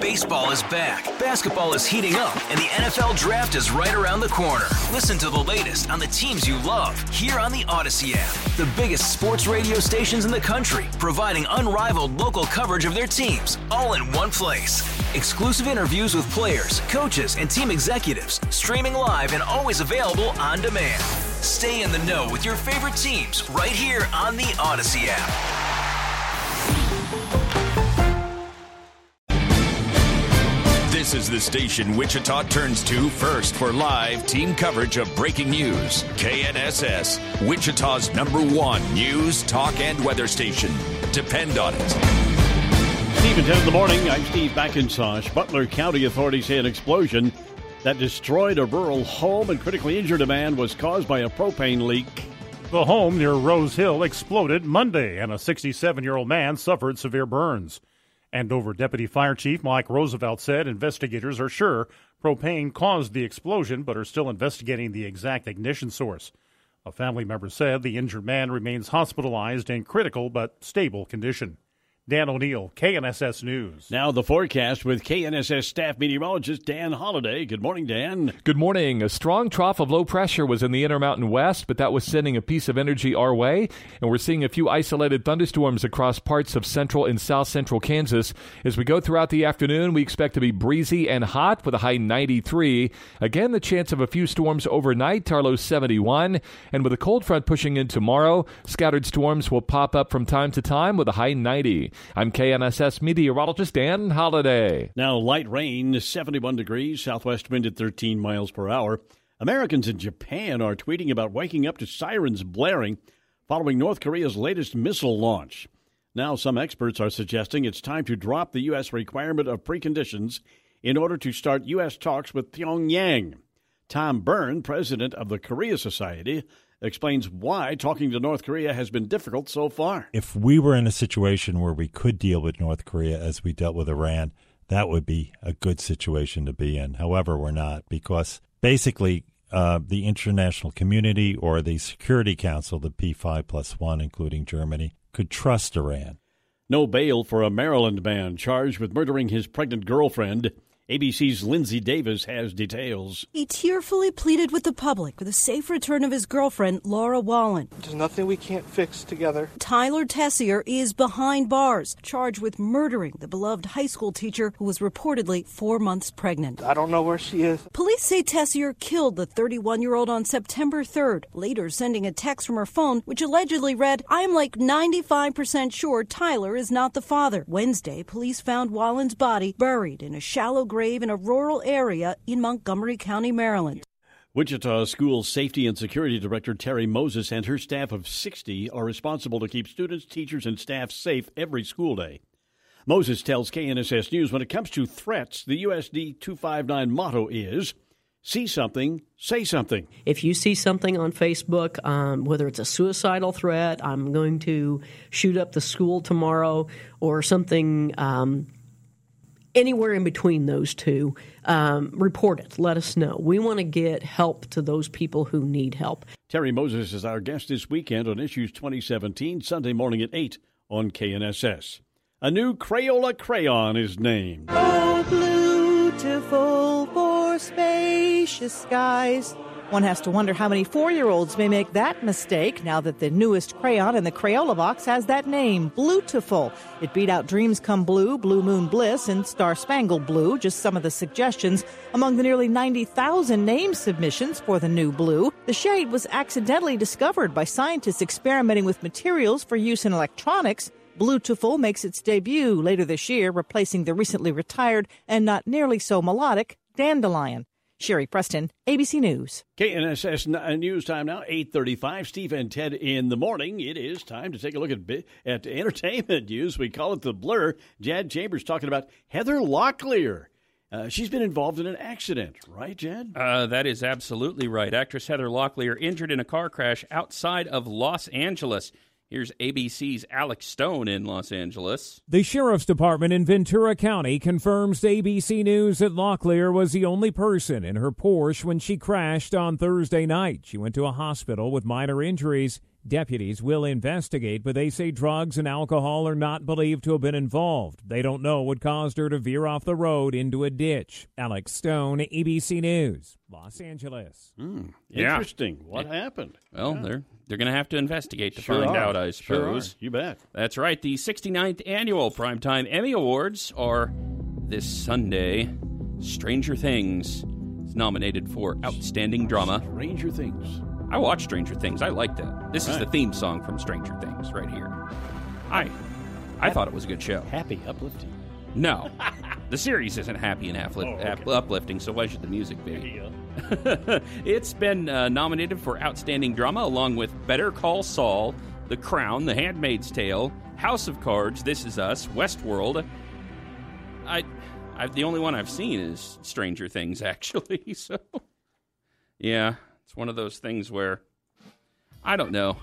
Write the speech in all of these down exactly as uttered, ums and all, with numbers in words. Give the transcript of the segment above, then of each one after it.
Baseball is back, basketball is heating up, and the N F L Draft is right around the corner. Listen to the latest on the teams you love here on the Odyssey app. The biggest sports radio stations in the country, providing unrivaled local coverage of their teams, all in one place. Exclusive interviews with players, coaches, and team executives, streaming live and always available on demand. Stay in the know with your favorite teams right here on the Odyssey app. This is the station Wichita turns to first for live team coverage of breaking news. K N S S, Wichita's number one news, talk, and weather station. Depend on it. Steve at ten in the morning. I'm Steve McIntosh. Butler County authorities say an explosion that destroyed a rural home and critically injured a man was caused by a propane leak. The home near Rose Hill exploded Monday, and a sixty-seven-year-old man suffered severe burns. Andover Deputy Fire Chief Mike Roosevelt said investigators are sure propane caused the explosion, but are still investigating the exact ignition source. A family member said the injured man remains hospitalized in critical but stable condition. Dan O'Neill, K N S S News. Now the forecast with K N S S staff meteorologist Dan Holliday. Good morning, Dan. Good morning. A strong trough of low pressure was in the Intermountain West, but that was sending a piece of energy our way, and we're seeing a few isolated thunderstorms across parts of central and south central Kansas. As we go throughout the afternoon, we expect to be breezy and hot with a high ninety-three. Again, the chance of a few storms overnight, our low seventy-one. And with a cold front pushing in tomorrow, scattered storms will pop up from time to time with a high ninety. I'm K N S S meteorologist Dan Holliday. Now light rain, seventy-one degrees, southwest wind at thirteen miles per hour. Americans in Japan are tweeting about waking up to sirens blaring following North Korea's latest missile launch. Now some experts are suggesting it's time to drop the U S requirement of preconditions in order to start U S talks with Pyongyang. Tom Byrne, president of the Korea Society, explains why talking to North Korea has been difficult so far. If we were in a situation where we could deal with North Korea as we dealt with Iran, that would be a good situation to be in. However, we're not, because basically uh, the international community or the Security Council, the P five plus one, including Germany, could trust Iran. No bail for a Maryland man charged with murdering his pregnant girlfriend. A B C's Lindsay Davis has details. He tearfully pleaded with the public for the safe return of his girlfriend, Laura Wallen. There's nothing we can't fix together. Tyler Tessier is behind bars, charged with murdering the beloved high school teacher who was reportedly four months pregnant. I don't know where she is. Police say Tessier killed the thirty-one-year-old on September third, later sending a text from her phone which allegedly read, "I'm like ninety-five percent sure Tyler is not the father." Wednesday, police found Wallen's body buried in a shallow grave in a rural area in Montgomery County, Maryland. Wichita School Safety and Security Director Terry Moses and her staff of sixty are responsible to keep students, teachers, and staff safe every school day. Moses tells K N S S News when it comes to threats, the U S D two fifty-nine motto is, see something, say something. If you see something on Facebook, um, whether it's a suicidal threat, I'm going to shoot up the school tomorrow, or something um anywhere in between those two, um, report it. Let us know. We want to get help to those people who need help. Terry Moses is our guest this weekend on Issues twenty seventeen, Sunday morning at eight on K N S S. A new Crayola crayon is named. Oh, beautiful for spacious skies. One has to wonder how many four-year-olds may make that mistake now that the newest crayon in the Crayola box has that name, Bluetiful. It beat out Dreams Come Blue, Blue Moon Bliss, and Star Spangled Blue, just some of the suggestions among the nearly ninety thousand name submissions for the new blue. The shade was accidentally discovered by scientists experimenting with materials for use in electronics. Bluetiful makes its debut later this year, replacing the recently retired and not nearly so melodic Dandelion. Sherry Preston, A B C News. K N S S News time now, eight thirty-five. Steve and Ted in the morning. It is time to take a look at at entertainment news. We call it the blur. Jad Chambers talking about Heather Locklear. Uh, she's been involved in an accident, right, Jad? Uh, that is absolutely right. Actress Heather Locklear injured in a car crash outside of Los Angeles. Here's A B C's Alex Stone in Los Angeles. The Sheriff's Department in Ventura County confirms to A B C News that Locklear was the only person in her Porsche when she crashed on Thursday night. She went to a hospital with minor injuries. Deputies will investigate, but they say drugs and alcohol are not believed to have been involved. They don't know what caused her to veer off the road into a ditch. Alex Stone, A B C News, Los Angeles. Mm, Yeah. interesting. What Yeah. happened? Well, Yeah. they're they're going to have to investigate to Sure find are. out, I Sure suppose. are. You bet. That's right. The sixty-ninth Annual Primetime Emmy Awards are this Sunday. Stranger Things is nominated for Outstanding Drama. Stranger Things. I watched Stranger Things. I liked that. This is Right. the theme song from Stranger Things right here. I I thought it was a good show. Happy, uplifting. No. The series isn't happy and uplift- Oh, okay. up- uplifting, so why should the music be? There you go. It's been uh, nominated for Outstanding Drama along with Better Call Saul, The Crown, The Handmaid's Tale, House of Cards, This Is Us, Westworld. I, I the only one I've seen is Stranger Things, actually. So, yeah, it's one of those things where I don't know.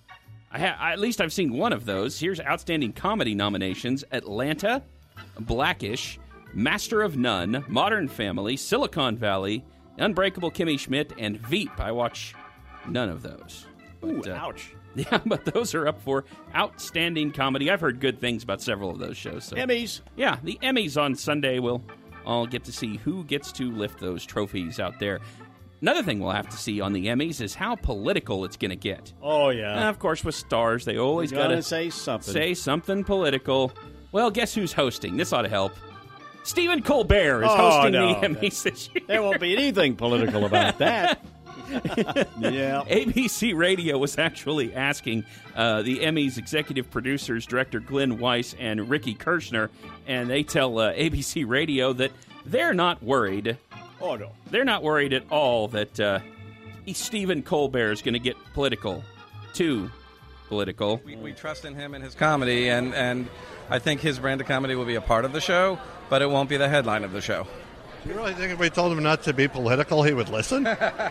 I ha- at least I've seen one of those. Here's Outstanding Comedy nominations: Atlanta, Blackish, Master of None, Modern Family, Silicon Valley, Unbreakable Kimmy Schmidt, and Veep. I watch none of those. But, Ooh, uh, ouch. Yeah, but those are up for Outstanding Comedy. I've heard good things about several of those shows. So. Emmys. Yeah, the Emmys on Sunday. We'll all get to see who gets to lift those trophies out there. Another thing we'll have to see on the Emmys is how political it's going to get. Oh, yeah. And of course, with stars, they always You got gotta to say something. Say something political. Well, guess who's hosting? This ought to help. Stephen Colbert is Oh, hosting no. the Emmys this year. There won't be anything political about that. Yeah. A B C Radio was actually asking uh, the Emmys executive producers, director Glenn Weiss and Ricky Kirshner, and they tell uh, A B C Radio that they're not worried. Oh, no. They're not worried at all that uh, Stephen Colbert is going to get political. Too political. We, we trust in him and his comedy, and, and I think his brand of comedy will be a part of the show, but it won't be the headline of the show. Do you really think if we told him not to be political, he would listen?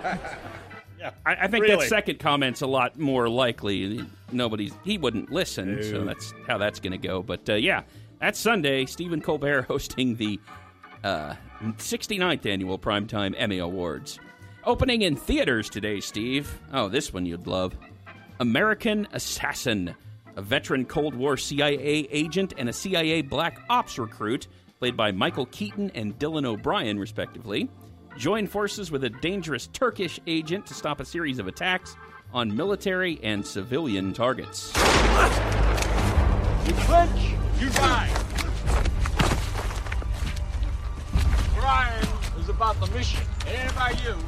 Yeah, I, I think Really? that second comment's a lot more likely. Nobody's he wouldn't listen, so No. that's how that's going to go. But uh, yeah, that's Sunday. Stephen Colbert hosting the uh, sixty-ninth Annual Primetime Emmy Awards. Opening in theaters today, Steve. Oh, this one you'd love. American Assassin, a veteran Cold War C I A agent and a C I A Black Ops recruit, played by Michael Keaton and Dylan O'Brien, respectively, join forces with a dangerous Turkish agent to stop a series of attacks on military and civilian targets. You clinch, you die. Brian is about the mission. It ain't about you.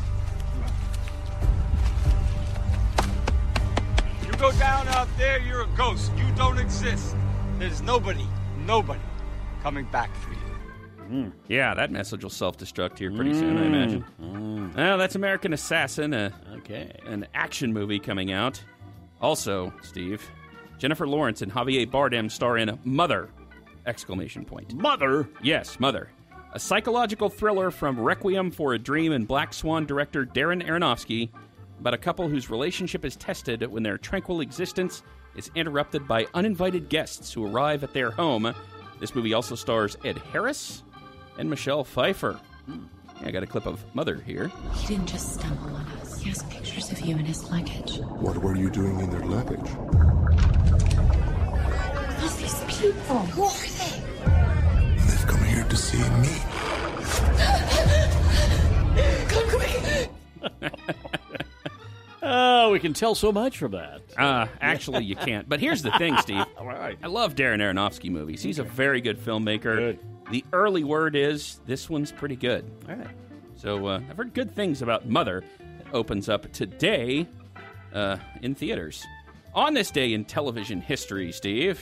You go down out there, you're a ghost. You don't exist. There's nobody, nobody coming back for you. Mm. Yeah, that message will self-destruct here pretty soon, I imagine. Mm. Well, that's American Assassin, a, okay. an action movie coming out. Also, Steve, Jennifer Lawrence and Javier Bardem star in Mother! Exclamation point. Mother? Yes, Mother. A psychological thriller from Requiem for a Dream and Black Swan director Darren Aronofsky about a couple whose relationship is tested when their tranquil existence is interrupted by uninvited guests who arrive at their home. This movie also stars Ed Harris and Michelle Pfeiffer. Yeah, I got a clip of Mother here. He didn't just stumble on us. He has pictures of you in his luggage. What were you doing in their luggage? What's these people? Who are they? They've come here to see me. Come quick! Oh, we can tell so much from that. Uh, actually, you can't. But here's the thing, Steve. All right. I love Darren Aronofsky movies. He's a very good filmmaker. Good. The early word is this one's pretty good. All right. So uh, I've heard good things about Mother. It opens up today uh, in theaters. On this day in television history, Steve.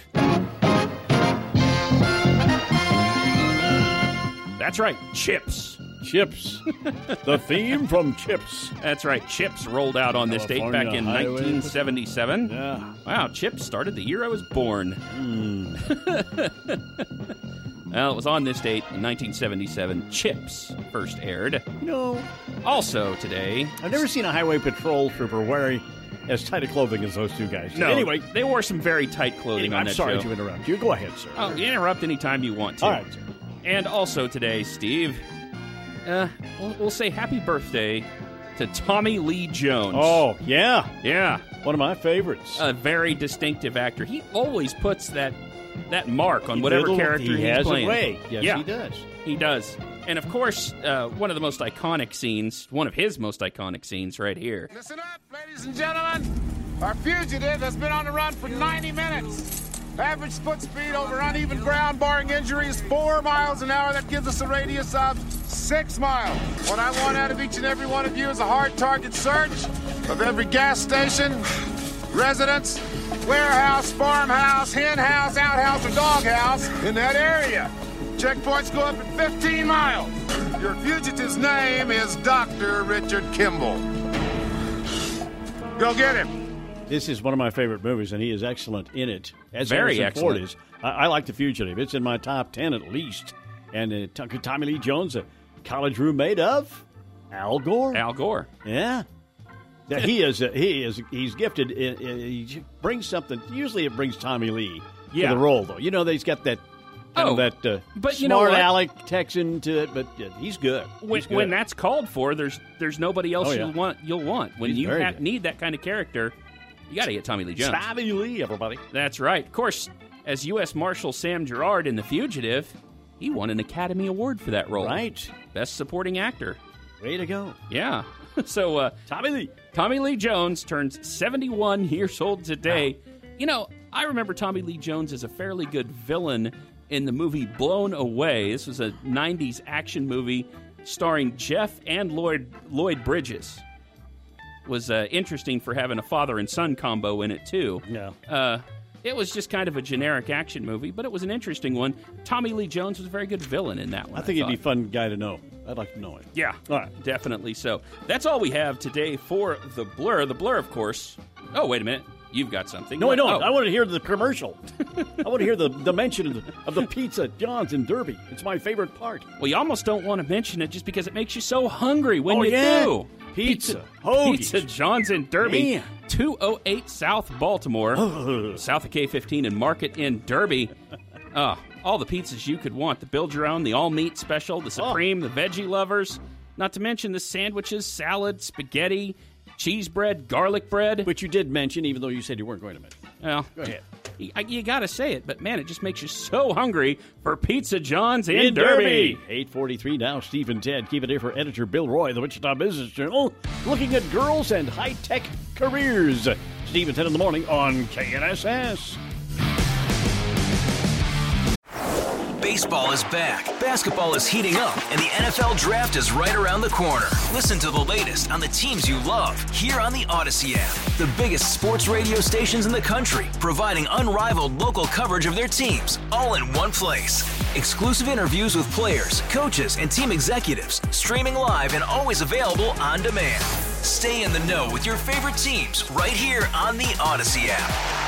That's right, Chips. Chips. The theme from Chips. That's right, Chips rolled out on this date back California in Highway. nineteen seventy-seven. Yeah. Wow, Chips started the year I was born. Mm. Well, it was on this date in nineteen seventy-seven. Chips first aired. No. Also today. I've never seen a highway patrol trooper wearing as tight a clothing as those two guys. No, Anyway, they wore some very tight clothing anyway, on I'm that sorry show. to interrupt you. Go ahead, sir. Oh, you interrupt anytime you want to. All right, sir. And also today, Steve, uh, we'll, we'll say happy birthday to Tommy Lee Jones. Oh, yeah. Yeah. One of my favorites. A very distinctive actor. He always puts that that mark on He whatever little- character he he's has a playing. way. Yes, yeah, he does. He does. And, of course, uh, one of the most iconic scenes, one of his most iconic scenes right here. Listen up, ladies and gentlemen. Our fugitive has been on the run for ninety minutes. Average foot speed over uneven ground, barring injuries, four miles an hour. That gives us a radius of six miles. What I want out of each and every one of you is a hard target search of every gas station, residence, warehouse, farmhouse, hen house, outhouse, or doghouse in that area. Checkpoints go up at fifteen miles. Your fugitive's name is Doctor Richard Kimball. Go get him. This is one of my favorite movies, and he is excellent in it. As Very Harrison Ford excellent. is. I, I like The Fugitive. It's in my top ten at least. And uh, T- Tommy Lee Jones, a college roommate of Al Gore. Al Gore. Yeah. Yeah, he is. Uh, he is. He's gifted. Uh, uh, he brings something. Usually, it brings Tommy Lee Yeah. to the role, though. You know, he's got that. Kind Oh, of that uh, but you know smart what? aleck Texan to it, but uh, he's good. When, He's good. when that's called for, there's there's nobody else Oh, yeah. you'll want. You'll want when He's you very ha- good. need that kind of character. You got to get Tommy Lee Jones. Tommy Lee, everybody. That's right. Of course, as U S Marshal Sam Gerard in The Fugitive, he won an Academy Award for that role. Right. Best Supporting Actor. Way to go. Yeah. So uh, Tommy Lee. Tommy Lee Jones turns seventy-one years old today. You know, I remember Tommy Lee Jones as a fairly good villain in the movie Blown Away. This was a nineties action movie starring Jeff and Lloyd Lloyd Bridges. Was uh, interesting for having a father and son combo in it too. Yeah. Uh, it was just kind of a generic action movie, but it was an interesting one. Tommy Lee Jones was a very good villain in that one. I think he'd be a thought. fun guy to know. I'd like to know him. Yeah, All right. definitely so. That's all we have today for The Blur. The Blur, of course. Oh, wait a minute. You've got something. No, I don't. Oh. I want to hear the commercial. I want to hear the, the mention of the, of the Pizza John's in Derby. It's my favorite part. Well, you almost don't want to mention it just because it makes you so hungry when Oh, you yeah. do. Pizza. Pizza, Hoagies. Pizza John's in Derby. Man. two oh eight South Baltimore. South of K fifteen and Market in Derby. Uh, all the pizzas you could want. The build your own, the all meat special, the supreme, the veggie lovers. Not to mention the sandwiches, salad, spaghetti, cheese bread, garlic bread. Which you did mention, even though you said you weren't going to mention. Well, Go ahead. You, you got to say it, but man, it just makes you so hungry for Pizza John's in, Derby. eight forty-three now. Steve and Ted keep it here for editor Bill Roy, the Wichita Business Journal, looking at girls and high-tech careers. Steve and Ted in the morning on K N S S. Baseball is back, basketball is heating up, and the N F L Draft is right around the corner. Listen to the latest on the teams you love here on the Odyssey app. The biggest sports radio stations in the country, providing unrivaled local coverage of their teams, all in one place. Exclusive interviews with players, coaches, and team executives, streaming live and always available on demand. Stay in the know with your favorite teams right here on the Odyssey app.